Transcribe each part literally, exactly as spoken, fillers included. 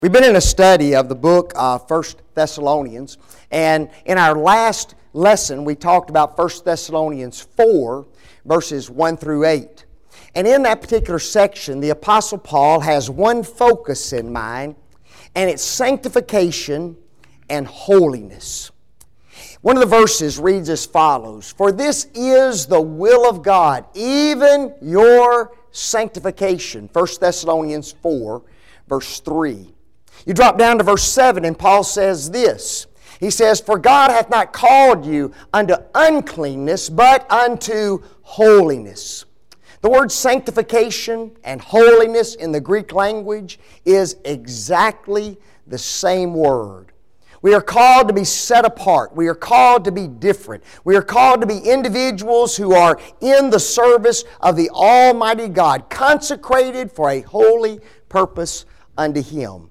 We've been in a study of the book of First Thessalonians, and in our last lesson we talked about First Thessalonians four, verses one through eight. And in that particular section, the Apostle Paul has one focus in mind, and it's sanctification and holiness. One of the verses reads as follows: "For this is the will of God, even your sanctification." First Thessalonians four, verse three. You drop down to verse seven, and Paul says this. He says, "For God hath not called you unto uncleanness, but unto holiness." The word sanctification and holiness in the Greek language is exactly the same word. We are called to be set apart. We are called to be different. We are called to be individuals who are in the service of the Almighty God, consecrated for a holy purpose unto Him.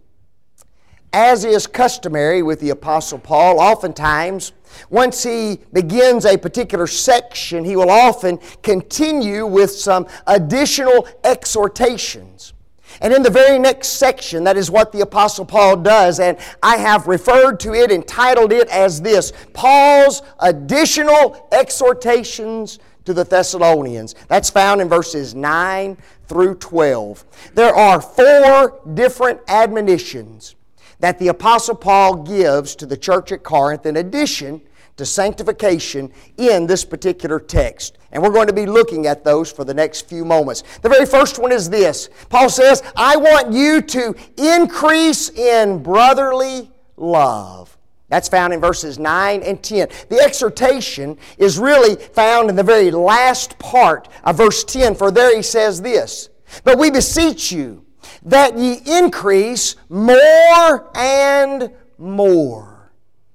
As is customary with the Apostle Paul, oftentimes, once he begins a particular section, he will often continue with some additional exhortations. And in the very next section, that is what the Apostle Paul does, and I have referred to it, entitled it as this: Paul's additional exhortations to the Thessalonians. That's found in verses nine through twelve. There are four different admonitions that the Apostle Paul gives to the church at Corinth in addition to sanctification in this particular text. And we're going to be looking at those for the next few moments. The very first one is this. Paul says, "I want you to increase in brotherly love." That's found in verses nine and ten. The exhortation is really found in the very last part of verse ten, for there he says this: "But we beseech you, that ye increase more and more."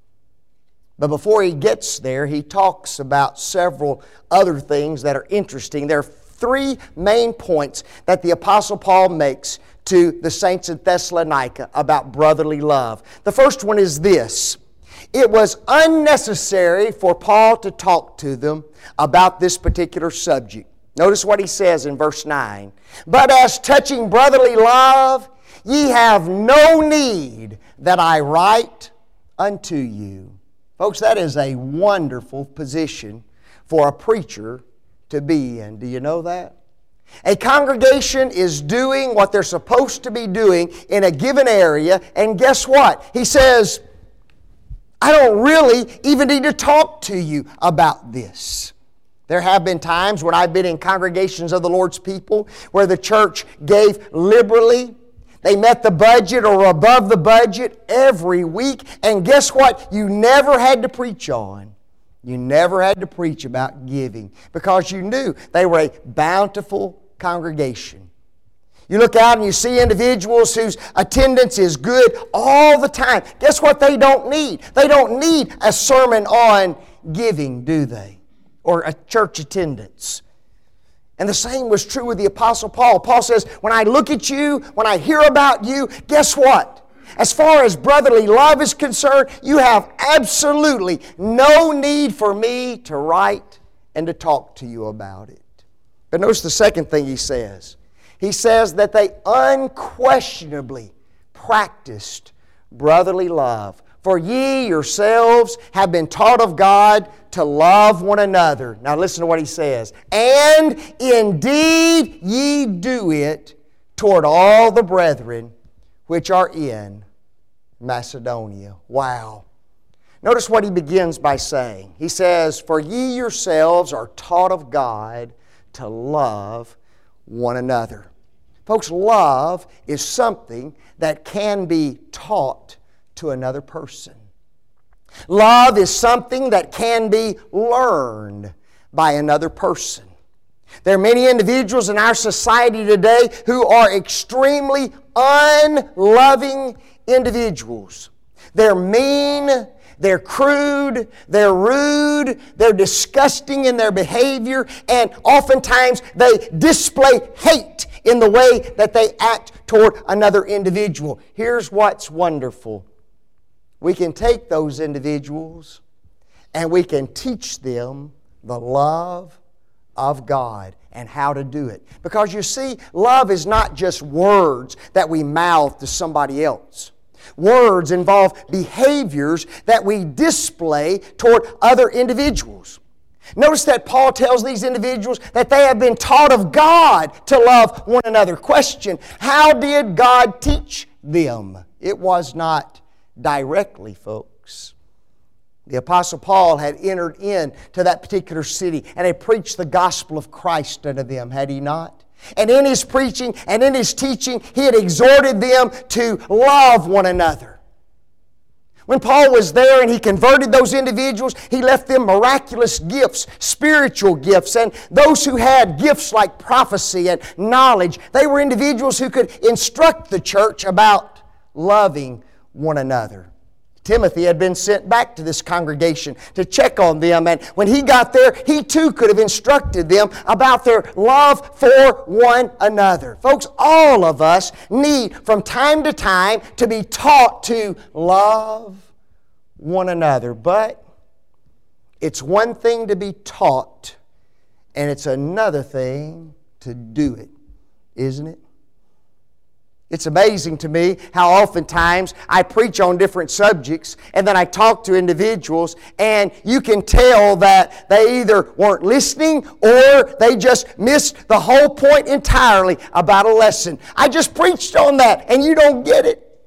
But before he gets there, he talks about several other things that are interesting. There are three main points that the Apostle Paul makes to the saints in Thessalonica about brotherly love. The first one is this: it was unnecessary for Paul to talk to them about this particular subject. Notice what he says in verse nine. "But as touching brotherly love, ye have no need that I write unto you." Folks, that is a wonderful position for a preacher to be in. Do you know that? A congregation is doing what they're supposed to be doing in a given area, and guess what? He says, I don't really even need to talk to you about this. There have been times when I've been in congregations of the Lord's people where the church gave liberally. They met the budget or above the budget every week. And guess what? You never had to preach on. You never had to preach about giving because you knew they were a bountiful congregation. You look out and you see individuals whose attendance is good all the time. Guess what they don't need? They don't need a sermon on giving, do they? Or a church attendance. And the same was true with the Apostle Paul. Paul says, when I look at you, when I hear about you, guess what? As far as brotherly love is concerned, you have absolutely no need for me to write and to talk to you about it. But notice the second thing he says. He says that they unquestionably practiced brotherly love. "For ye yourselves have been taught of God to love one another." Now listen to what he says. "And indeed ye do it toward all the brethren which are in Macedonia." Wow. Notice what he begins by saying. He says, "For ye yourselves are taught of God to love one another." Folks, love is something that can be taught to another person. Love is something that can be learned by another person. There are many individuals in our society today who are extremely unloving individuals. They're mean, they're crude, they're rude, they're disgusting in their behavior, and oftentimes they display hate in the way that they act toward another individual. Here's what's wonderful. We can take those individuals and we can teach them the love of God and how to do it. Because you see, love is not just words that we mouth to somebody else. Words involve behaviors that we display toward other individuals. Notice that Paul tells these individuals that they have been taught of God to love one another. Question, how did God teach them? It was not directly, folks. The Apostle Paul had entered into that particular city and had preached the gospel of Christ unto them, had he not? And in his preaching and in his teaching, he had exhorted them to love one another. When Paul was there and he converted those individuals, he left them miraculous gifts, spiritual gifts, and those who had gifts like prophecy and knowledge, they were individuals who could instruct the church about loving one another. Timothy had been sent back to this congregation to check on them, and when he got there, he too could have instructed them about their love for one another. Folks, all of us need from time to time to be taught to love one another, but it's one thing to be taught, and it's another thing to do it, isn't it? It's amazing to me how oftentimes I preach on different subjects and then I talk to individuals and you can tell that they either weren't listening or they just missed the whole point entirely about a lesson. I just preached on that and you don't get it.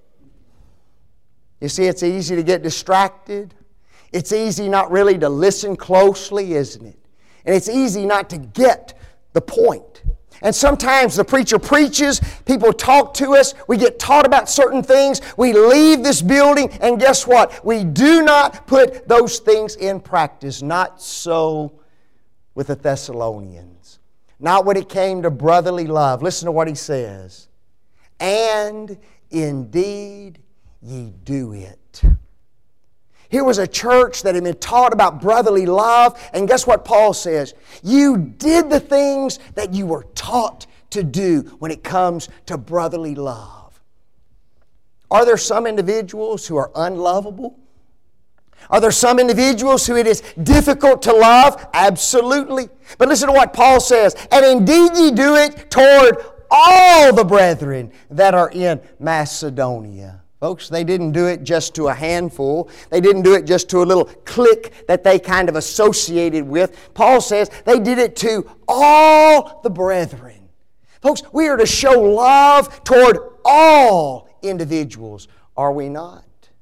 You see, it's easy to get distracted. It's easy not really to listen closely, isn't it? And it's easy not to get the point. And sometimes the preacher preaches, people talk to us, we get taught about certain things, we leave this building, and guess what? We do not put those things in practice. Not so with the Thessalonians. Not when it came to brotherly love. Listen to what he says. And indeed ye do it. Here was a church that had been taught about brotherly love, and guess what Paul says? You did the things that you were taught to do when it comes to brotherly love. Are there some individuals who are unlovable? Are there some individuals who it is difficult to love? Absolutely. But listen to what Paul says. And indeed ye do it toward all the brethren that are in Macedonia. Folks, they didn't do it just to a handful. They didn't do it just to a little clique that they kind of associated with. Paul says they did it to all the brethren. Folks, we are to show love toward all individuals, are we not?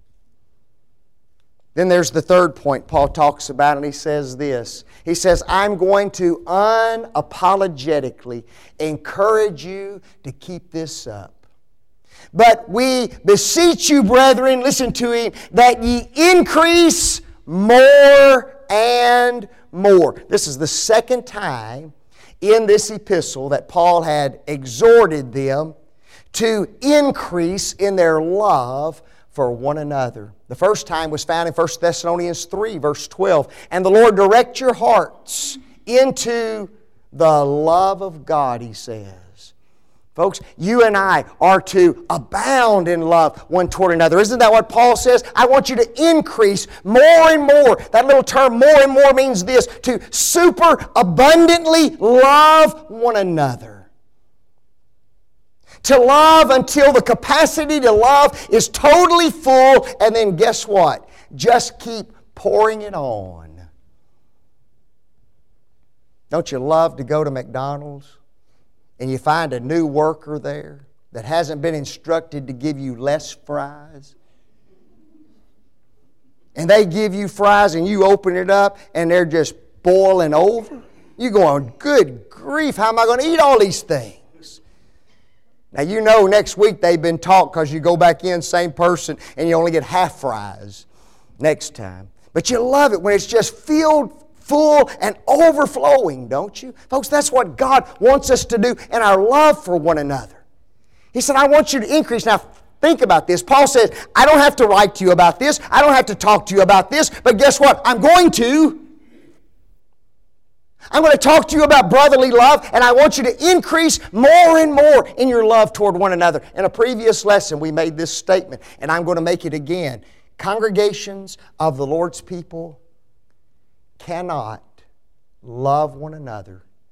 Then there's the third point Paul talks about, and he says this. He says, I'm going to unapologetically encourage you to keep this up. But we beseech you, brethren, listen to him, that ye increase more and more. This is the second time in this epistle that Paul had exhorted them to increase in their love for one another. The first time was found in First Thessalonians three, verse twelve. And the Lord direct your hearts into the love of God, he says. Folks, you and I are to abound in love one toward another. Isn't that what Paul says? I want you to increase more and more. That little term, more and more, means this, to super abundantly love one another. To love until the capacity to love is totally full, and then guess what? Just keep pouring it on. Don't you love to go to McDonald's and you find a new worker there that hasn't been instructed to give you less fries? And they give you fries and you open it up and they're just boiling over? You're going, good grief, how am I going to eat all these things? Now you know next week they've been taught, because you go back in, same person, and you only get half fries next time. But you love it when it's just filled full and overflowing, don't you? Folks, that's what God wants us to do in our love for one another. He said, I want you to increase. Now, think about this. Paul says, I don't have to write to you about this. I don't have to talk to you about this. But guess what? I'm going to. I'm going to talk to you about brotherly love, and I want you to increase more and more in your love toward one another. In a previous lesson, we made this statement, and I'm going to make it again. Congregations of the Lord's people cannot love one another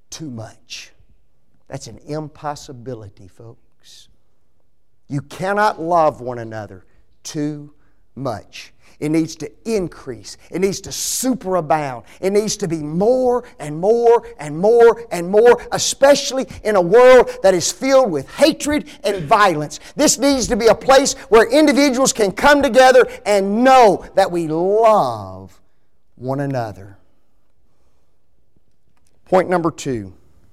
too much. That's an impossibility, folks. You cannot love one another too much. It needs to increase. It needs to superabound. It needs to be more and more and more and more, especially in a world that is filled with hatred and violence. This needs to be a place where individuals can come together and know that we love one another. Point number two.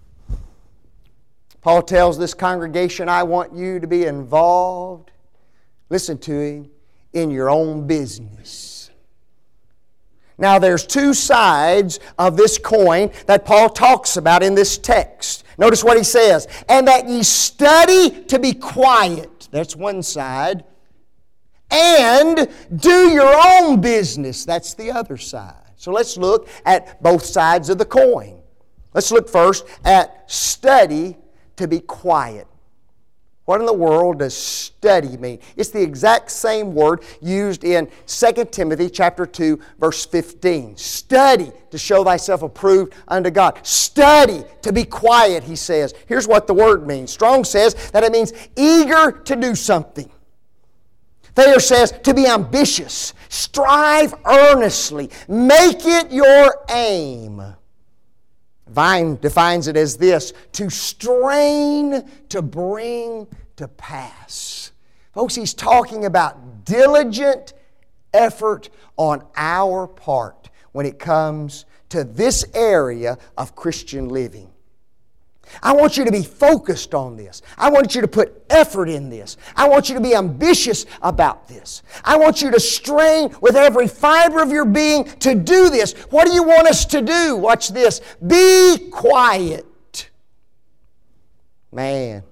Paul tells this congregation, I want you to be involved, listen to him, in your own business. Now there's two sides of this coin that Paul talks about in this text. Notice what he says. And that ye study to be quiet. That's one side. And do your own business. That's the other side. So let's look at both sides of the coin. Let's look first at study to be quiet. What in the world does study mean? It's the exact same word used in Second Timothy chapter two, verse fifteen. Study to show thyself approved unto God. Study to be quiet, he says. Here's what the word means. Strong says that it means eager to do something. Thayer says to be ambitious. Strive earnestly. Make it your aim. Vine defines it as this, to strain to bring to pass. Folks, he's talking about diligent effort on our part when it comes to this area of Christian living. I want you to be focused on this. I want you to put effort in this. I want you to be ambitious about this. I want you to strain with every fiber of your being to do this. What do you want us to do? Watch this. Be quiet. Man,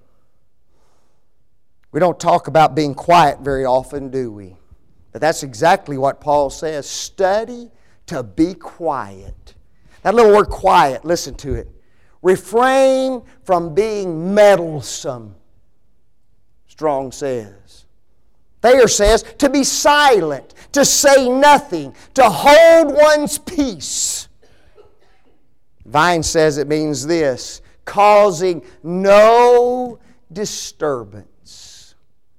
we don't talk about being quiet very often, do we? But that's exactly what Paul says. Study to be quiet. That little word quiet, listen to it. Refrain from being meddlesome, Strong says. Thayer says to be silent, to say nothing, to hold one's peace. Vine says it means this, causing no disturbance.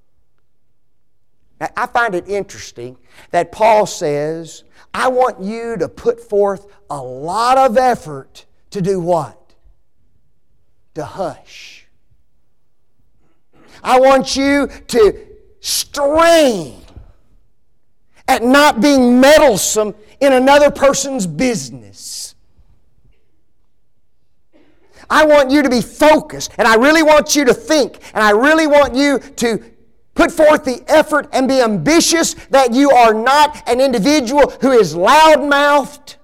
Now, I find it interesting that Paul says, I want you to put forth a lot of effort to do what? To hush. I want you to strain at not being meddlesome in another person's business. I want you to be focused, and I really want you to think, and I really want you to put forth the effort and be ambitious that you are not an individual who is loud-mouthed,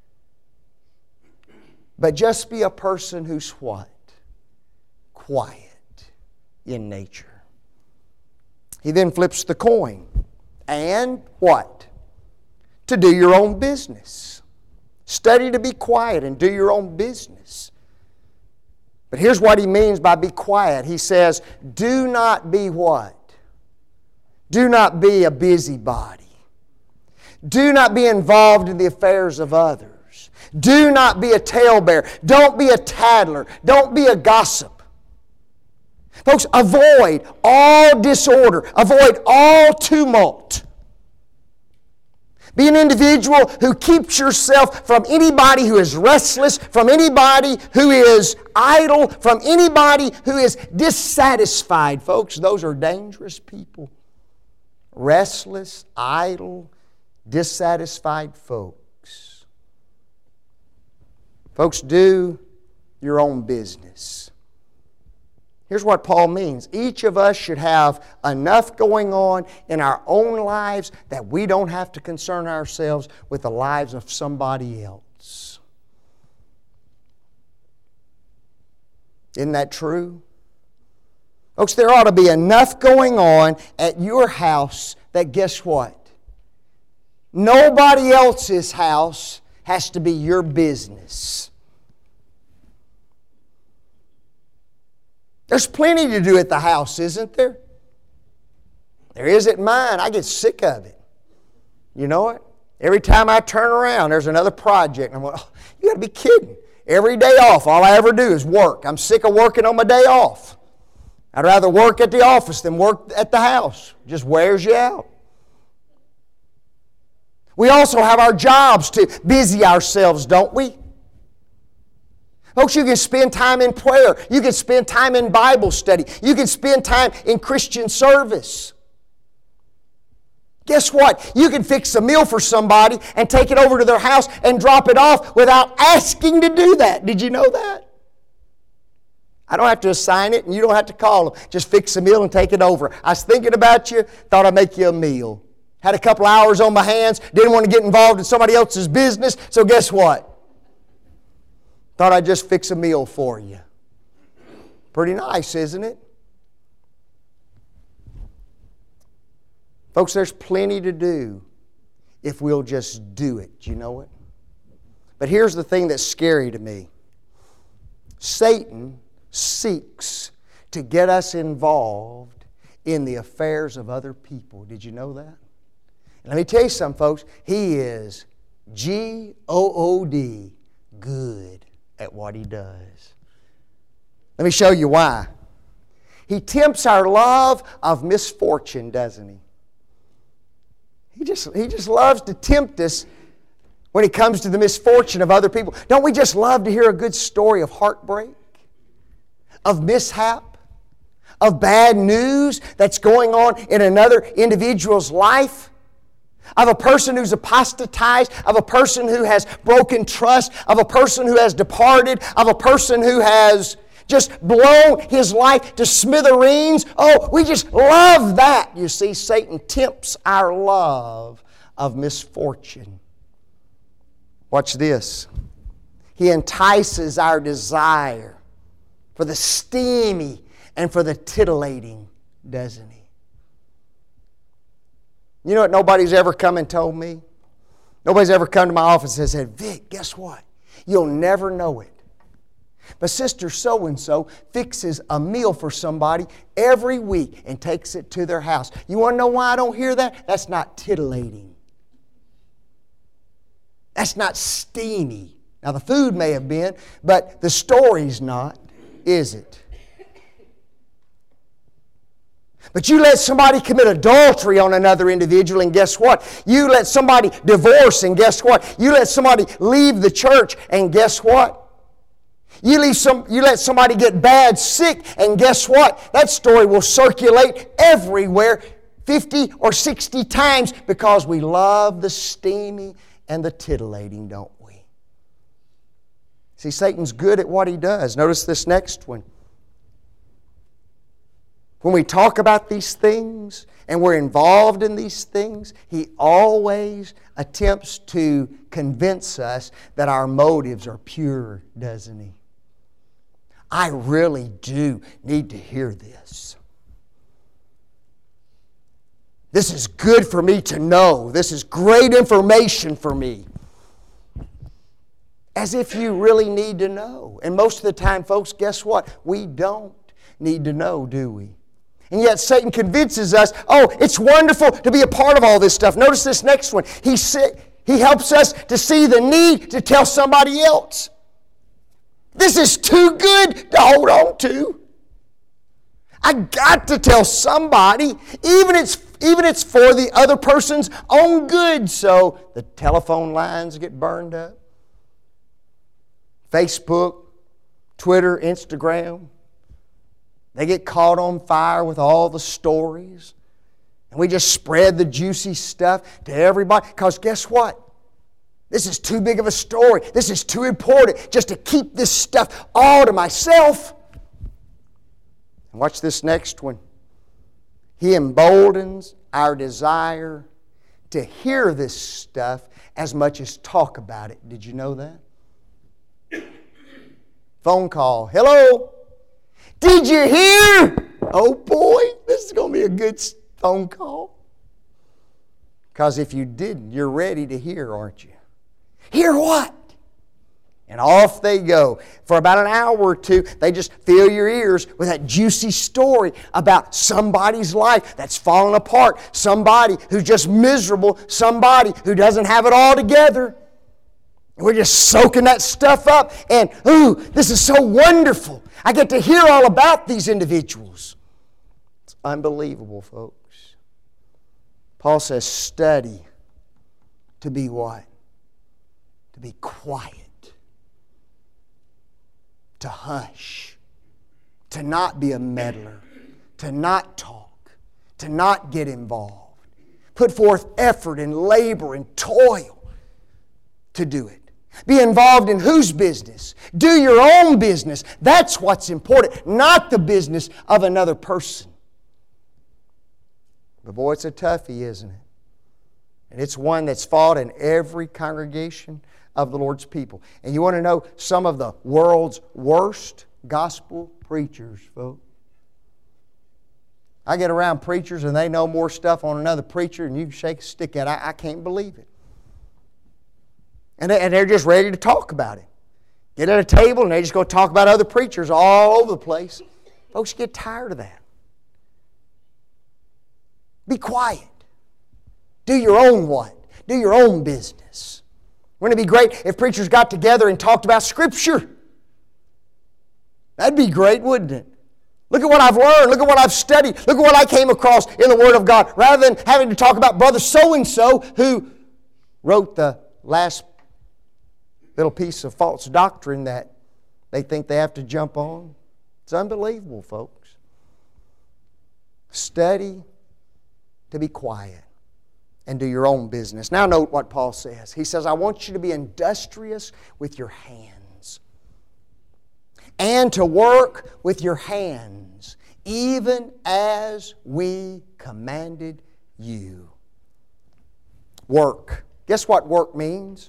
but just be a person who's what? Quiet in nature. He then flips the coin. And what? To do your own business. Study to be quiet and do your own business. But here's what he means by be quiet. He says, do not be what? Do not be a busybody. Do not be involved in the affairs of others. Do not be a talebearer. Don't be a tattler. Don't be a gossip. Folks, avoid all disorder. Avoid all tumult. Be an individual who keeps yourself from anybody who is restless, from anybody who is idle, from anybody who is dissatisfied. Folks, those are dangerous people. Restless, idle, dissatisfied folks. Folks, do your own business. Here's what Paul means. Each of us should have enough going on in our own lives that we don't have to concern ourselves with the lives of somebody else. Isn't that true? Folks, there ought to be enough going on at your house that guess what? Nobody else's house has to be your business. There's plenty to do at the house, isn't there? There is at mine. I get sick of it. You know it? Every time I turn around, there's another project. I'm like, oh, you got to be kidding. Every day off, all I ever do is work. I'm sick of working on my day off. I'd rather work at the office than work at the house. Just wears you out. We also have our jobs to busy ourselves, don't we? Folks, you can spend time in prayer. You can spend time in Bible study. You can spend time in Christian service. Guess what? You can fix a meal for somebody and take it over to their house and drop it off without asking to do that. Did you know that? I don't have to assign it and you don't have to call them. Just fix a meal and take it over. I was thinking about you, thought I'd make you a meal. Had a couple hours on my hands, didn't want to get involved in somebody else's business, so guess what? Thought I'd just fix a meal for you. Pretty nice, isn't it? Folks, there's plenty to do if we'll just do it. Do you know it? But here's the thing that's scary to me. Satan seeks to get us involved in the affairs of other people. Did you know that? And let me tell you something, folks. He is G O O D, good at what he does. Let me show you why. He tempts our love of misfortune, doesn't he? He just, he just loves to tempt us when it comes to the misfortune of other people. Don't we just love to hear a good story of heartbreak, of mishap, of bad news that's going on in another individual's life? Of a person who's apostatized, of a person who has broken trust, of a person who has departed, of a person who has just blown his life to smithereens. Oh, we just love that. You see, Satan tempts our love of misfortune. Watch this. He entices our desire for the steamy and for the titillating, doesn't he? You know what nobody's ever come and told me? Nobody's ever come to my office and said, Vic, guess what? You'll never know it, but Sister so-and-so fixes a meal for somebody every week and takes it to their house. You want to know why I don't hear that? That's not titillating. That's not steamy. Now the food may have been, but the story's not, is it? But you let somebody commit adultery on another individual, and guess what? You let somebody divorce, and guess what? You let somebody leave the church, and guess what? You, leave some, you let somebody get bad sick, and guess what? That story will circulate everywhere fifty or sixty times because we love the steamy and the titillating, don't we? See, Satan's good at what he does. Notice this next one. When we talk about these things and we're involved in these things, he always attempts to convince us that our motives are pure, doesn't he? I really do need to hear this. This is good for me to know. This is great information for me. As if you really need to know. And most of the time, folks, guess what? We don't need to know, do we? And yet Satan convinces us, oh, it's wonderful to be a part of all this stuff. Notice this next one. He, he helps us to see the need to tell somebody else. This is too good to hold on to. I got to tell somebody, even it's even it's for the other person's own good. So the telephone lines get burned up. Facebook, Twitter, Instagram. They get caught on fire with all the stories. And we just spread the juicy stuff to everybody. Because guess what? This is too big of a story. This is too important just to keep this stuff all to myself. And watch this next one. He emboldens our desire to hear this stuff as much as talk about it. Did you know that? Phone call. Hello? Did you hear? Oh boy, this is going to be a good phone call. Because if you didn't, you're ready to hear, aren't you? Hear what? And off they go. For about an hour or two, they just fill your ears with that juicy story about somebody's life that's fallen apart, somebody who's just miserable, somebody who doesn't have it all together. We're just soaking that stuff up, and ooh, this is so wonderful. I get to hear all about these individuals. It's unbelievable, folks. Paul says, study to be what? To be quiet. To hush. To not be a meddler. To not talk. To not get involved. Put forth effort and labor and toil to do it. Be involved in whose business? Do your own business. That's what's important, not the business of another person. But boy, it's a toughie, isn't it? And it's one that's fought in every congregation of the Lord's people. And you want to know some of the world's worst gospel preachers, folks? I get around preachers and they know more stuff on another preacher than you can shake a stick at. I, I can't believe it. And they're just ready to talk about it. Get at a table and they just go talk about other preachers all over the place. Folks, get tired of that. Be quiet. Do your own what? Do your own business. Wouldn't it be great if preachers got together and talked about Scripture? That'd be great, wouldn't it? Look at what I've learned. Look at what I've studied. Look at what I came across in the Word of God. Rather than having to talk about brother so-and-so who wrote the last little piece of false doctrine that they think they have to jump on. It's unbelievable, folks. Study to be quiet and do your own business. Now note what Paul says. He says, I want you to be industrious with your hands and to work with your hands, even as we commanded you. Work. Guess what work means?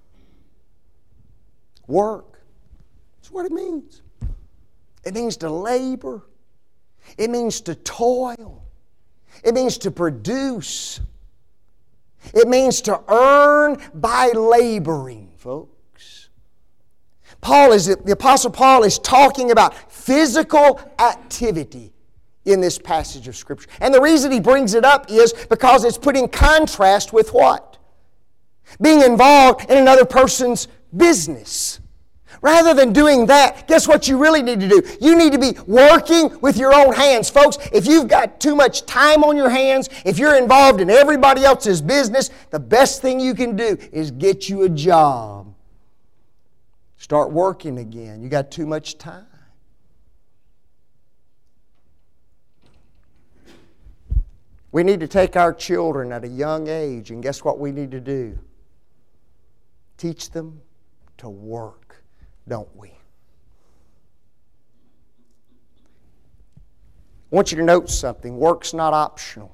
Work. That's what it means. It means to labor. It means to toil. It means to produce. It means to earn by laboring, folks. Paul is, the Apostle Paul is talking about physical activity in this passage of Scripture. And the reason he brings it up is because it's put in contrast with what? Being involved in another person's business. Rather than doing that, guess what you really need to do? You need to be working with your own hands. Folks, if you've got too much time on your hands, if you're involved in everybody else's business, the best thing you can do is get you a job. Start working again. You got too much time. We need to take our children at a young age, and guess what we need to do? Teach them to work, don't we? I want you to note something. Work's not optional.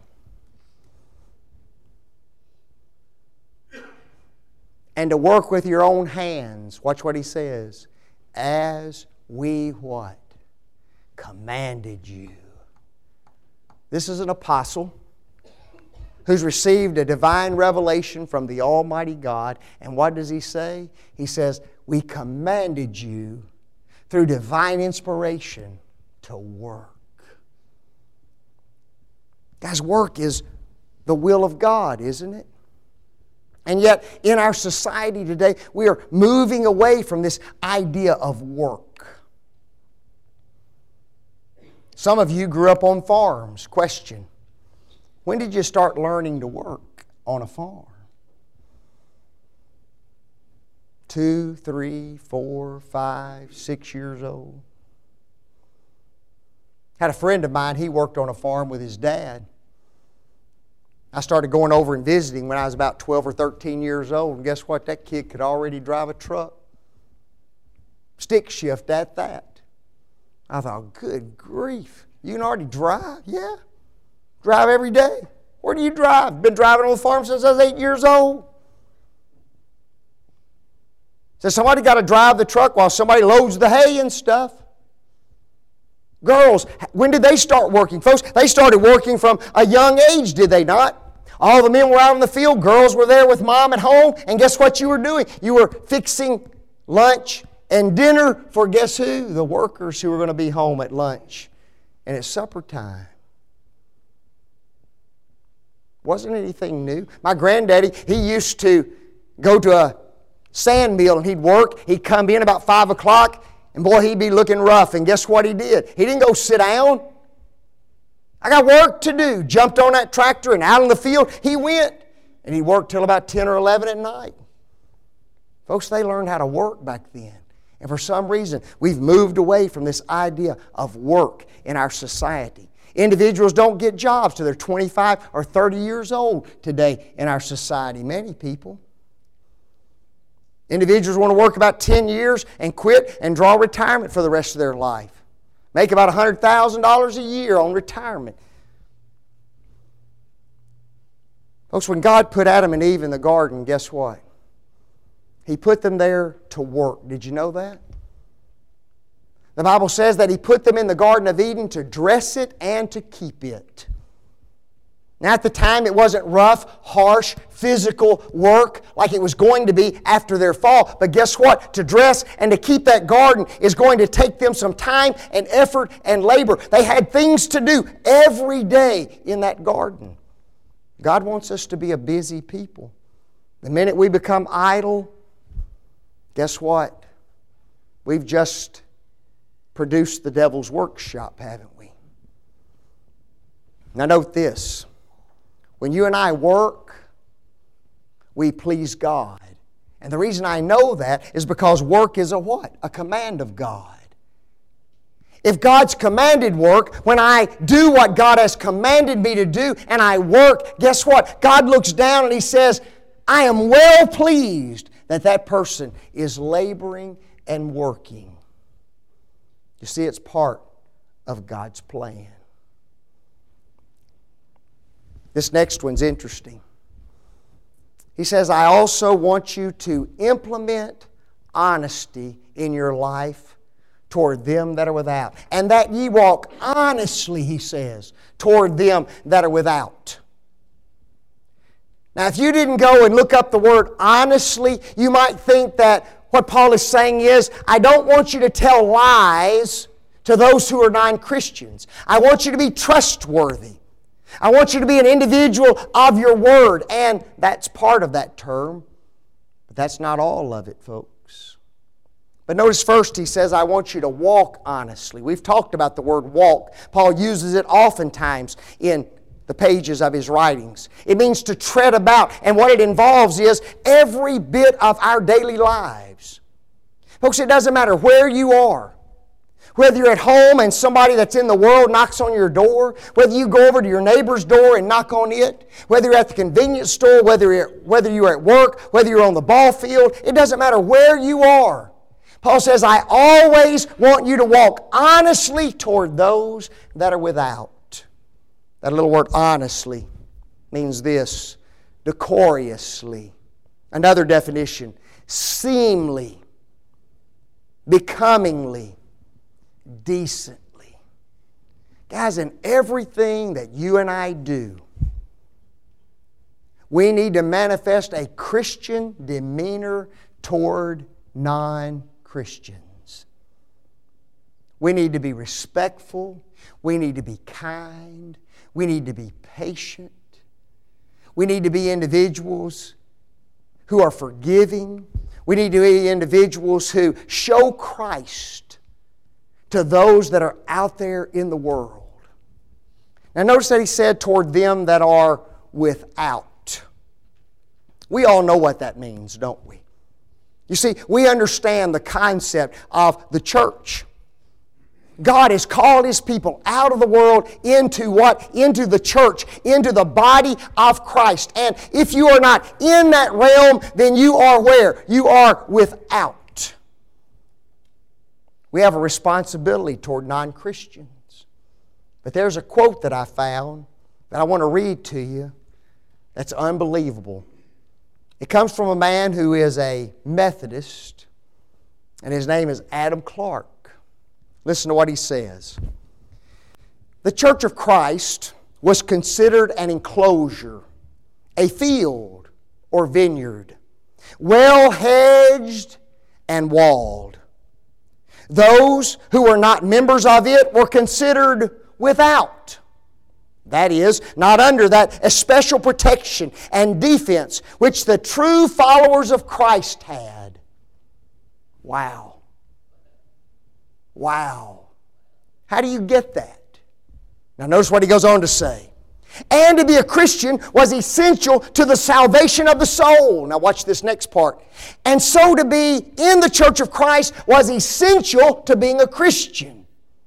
And to work with your own hands, watch what he says. As we what? Commanded you. This is an apostle who's received a divine revelation from the Almighty God. And what does he say? He says, we commanded you through divine inspiration to work. Guys, work is the will of God, isn't it? And yet, in our society today, we are moving away from this idea of work. Some of you grew up on farms. Question. When did you start learning to work on a farm? Two, three, four, five, six years old. Had a friend of mine, he worked on a farm with his dad. I started going over and visiting when I was about twelve or thirteen years old, and guess what? That kid could already drive a truck. Stick shift at that. I thought, good grief, you can already drive? Yeah. Drive every day. Where do you drive? Been driving on the farm since I was eight years old. So somebody got to drive the truck while somebody loads the hay and stuff. Girls, when did they start working? Folks, they started working from a young age, did they not? All the men were out in the field. Girls were there with mom at home. And guess what you were doing? You were fixing lunch and dinner for guess who? The workers who were going to be home at lunch and at supper time. Wasn't anything new. My granddaddy, he used to go to a sand mill and he'd work. He'd come in about five o'clock and boy, he'd be looking rough. And guess what he did? He didn't go sit down. I got work to do. Jumped on that tractor and out in the field he went. And he worked till about ten or eleven at night. Folks, they learned how to work back then. And for some reason, we've moved away from this idea of work in our society. Individuals don't get jobs till they're twenty-five or thirty years old today in our society. Many people. Individuals want to work about ten years and quit and draw retirement for the rest of their life. Make about one hundred thousand dollars a year on retirement. Folks, when God put Adam and Eve in the garden, guess what? He put them there to work. Did you know that? The Bible says that He put them in the Garden of Eden to dress it and to keep it. Now at the time it wasn't rough, harsh, physical work like it was going to be after their fall. But guess what? To dress and to keep that garden is going to take them some time and effort and labor. They had things to do every day in that garden. God wants us to be a busy people. The minute we become idle, guess what? We've just produced the devil's workshop, haven't we? Now note this. When you and I work, we please God. And the reason I know that is because work is a what? A command of God. If God's commanded work, when I do what God has commanded me to do and I work, guess what? God looks down and He says, I am well pleased that that person is laboring and working. You see, it's part of God's plan. This next one's interesting. He says, I also want you to implement honesty in your life toward them that are without. And that ye walk honestly, he says, toward them that are without. Now, if you didn't go and look up the word honestly, you might think that what Paul is saying is, I don't want you to tell lies to those who are non-Christians. I want you to be trustworthy. I want you to be an individual of your word. And that's part of that term. But that's not all of it, folks. But notice first he says, I want you to walk honestly. We've talked about the word walk. Paul uses it oftentimes in the pages of his writings. It means to tread about. And what it involves is every bit of our daily lives. Folks, it doesn't matter where you are. Whether you're at home and somebody that's in the world knocks on your door, whether you go over to your neighbor's door and knock on it, whether you're at the convenience store, whether you're, whether you're at work, whether you're on the ball field, it doesn't matter where you are. Paul says, I always want you to walk honestly toward those that are without. That little word honestly means this, decorously. Another definition, seemly, becomingly, decently. Guys, in everything that you and I do, we need to manifest a Christian demeanor toward non-Christians. We need to be respectful. We need to be kind. We need to be patient. We need to be individuals who are forgiving. We need to be individuals who show Christ to those that are out there in the world. Now notice that he said toward them that are without. We all know what that means, don't we? You see, we understand the concept of the church. God has called His people out of the world into what? Into the church, into the body of Christ. And if you are not in that realm, then you are where? You are without. We have a responsibility toward non-Christians. But there's a quote that I found that I want to read to you that's unbelievable. It comes from a man who is a Methodist, and his name is Adam Clark. Listen to what he says. The Church of Christ was considered an enclosure, a field or vineyard, well hedged and walled. Those who were not members of it were considered without. That is, not under that special protection and defense which the true followers of Christ had. Wow. Wow. How do you get that? Now notice what he goes on to say. And to be a Christian was essential to the salvation of the soul. Now watch this next part. And so to be in the church of Christ was essential to being a Christian.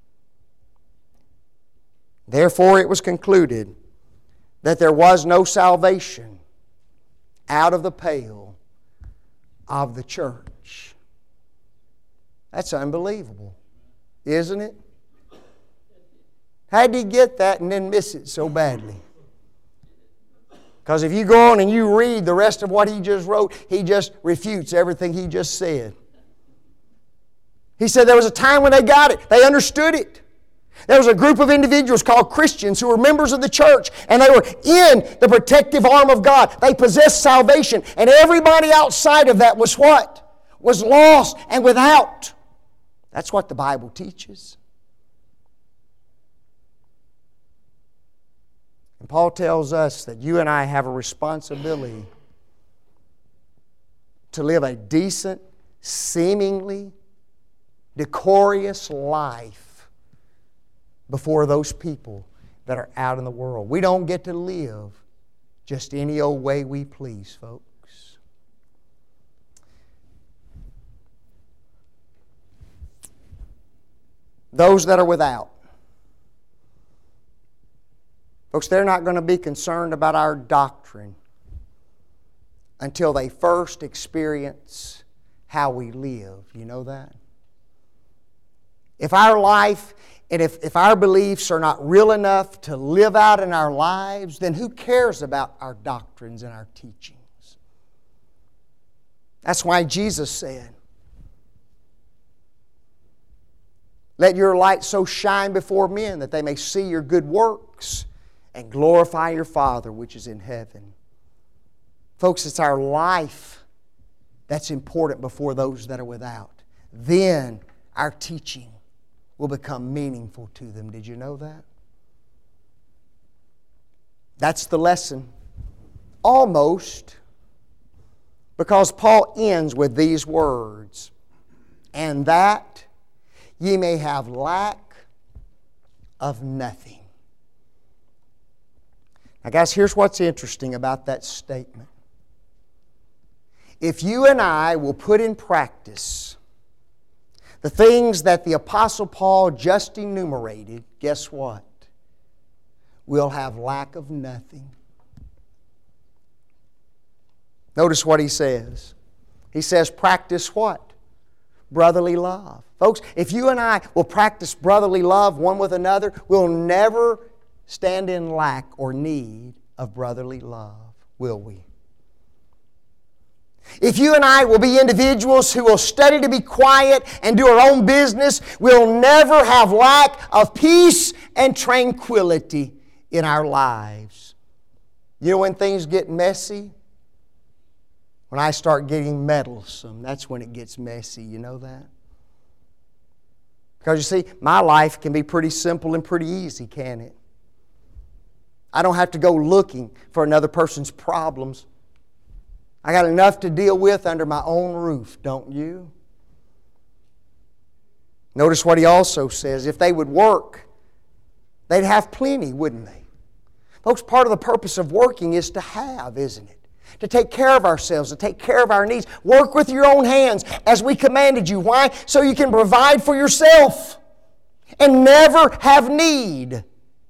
Therefore it was concluded that there was no salvation out of the pale of the church. That's unbelievable, isn't it? How did he get that and then miss it so badly? Because if you go on and you read the rest of what he just wrote, he just refutes everything he just said. He said there was a time when they got it. They understood it. There was a group of individuals called Christians who were members of the church, and they were in the protective arm of God. They possessed salvation, and everybody outside of that was what? Was lost and without. That's what the Bible teaches. And Paul tells us that you and I have a responsibility to live a decent, seemingly decorous life before those people that are out in the world. We don't get to live just any old way we please, folks. Those that are without. Folks, they're not going to be concerned about our doctrine until they first experience how we live. You know that? If our life and if, if our beliefs are not real enough to live out in our lives, then who cares about our doctrines and our teachings? That's why Jesus said, let your light so shine before men that they may see your good works and glorify your Father which is in heaven. Folks, it's our life that's important before those that are without. Then our teaching will become meaningful to them. Did you know that? That's the lesson. Almost. Because Paul ends with these words. And that ye may have lack of nothing. Now guys, here's what's interesting about that statement. If you and I will put in practice the things that the Apostle Paul just enumerated, guess what? We'll have lack of nothing. Notice what he says. He says, practice what? Brotherly love. Folks, if you and I will practice brotherly love one with another, we'll never stand in lack or need of brotherly love, will we? If you and I will be individuals who will study to be quiet and do our own business, we'll never have lack of peace and tranquility in our lives. You know when things get messy? When I start getting meddlesome, that's when it gets messy. You know that? Because you see, my life can be pretty simple and pretty easy, can it? I don't have to go looking for another person's problems. I got enough to deal with under my own roof, don't you? Notice what he also says. If they would work, they'd have plenty, wouldn't they? Folks, part of the purpose of working is to have, isn't it? To take care of ourselves, to take care of our needs. Work with your own hands as we commanded you. Why? So you can provide for yourself and never have need.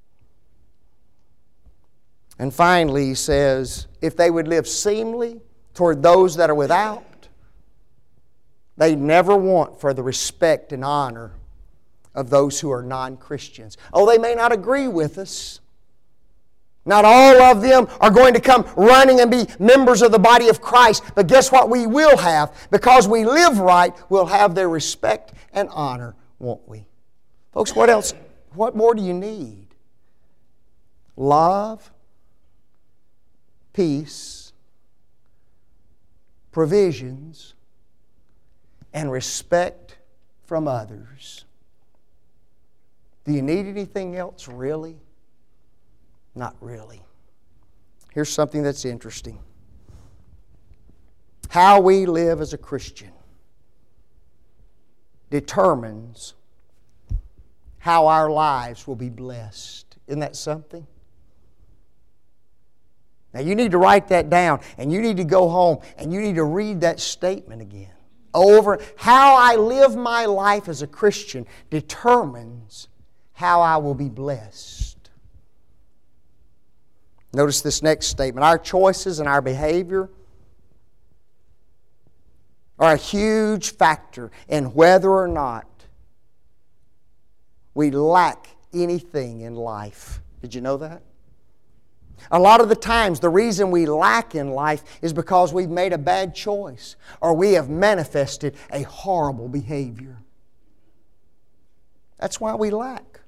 And finally, he says, if they would live seemly toward those that are without, they never want for the respect and honor of those who are non-Christians. Oh, they may not agree with us. Not all of them are going to come running and be members of the body of Christ. But guess what we will have? Because we live right, we'll have their respect and honor, won't we? Folks, what else? What more do you need? Love, peace, provisions, and respect from others. Do you need anything else, really? Not really. Here's something that's interesting. How we live as a Christian determines how our lives will be blessed. Isn't that something? Now you need to write that down, and you need to go home and you need to read that statement again. Over how I live my life as a Christian determines how I will be blessed. Notice this next statement. Our choices and our behavior are a huge factor in whether or not we lack anything in life. Did you know that? A lot of the times, the reason we lack in life is because we've made a bad choice or we have manifested a horrible behavior. That's why we lack.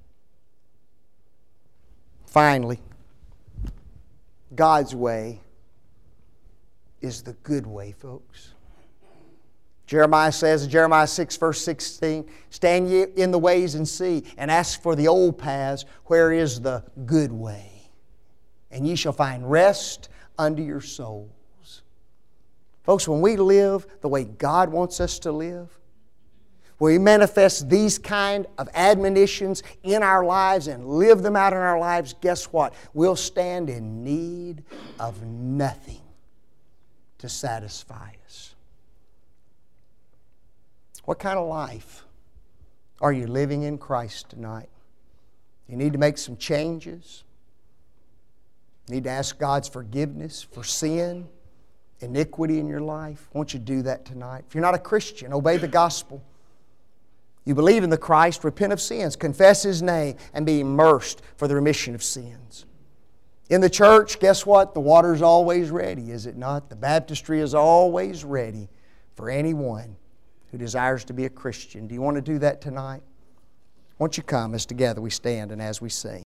Finally, God's way is the good way, folks. Jeremiah says in Jeremiah six, verse sixteen, "Stand ye in the ways and see, and ask for the old paths, where is the good way? And ye shall find rest unto your souls." Folks, when we live the way God wants us to live, when we manifest these kind of admonitions in our lives and live them out in our lives, guess what? We'll stand in need of nothing to satisfy us. What kind of life are you living in Christ tonight? You need to make some changes. You need to ask God's forgiveness for sin, iniquity in your life. Won't you do that tonight? If you're not a Christian, obey the gospel. You believe in the Christ, repent of sins, confess His name, and be immersed for the remission of sins. In the church, guess what? The water's always ready, is it not? The baptistry is always ready for anyone who desires to be a Christian. Do you want to do that tonight? Won't you come as together we stand and as we sing?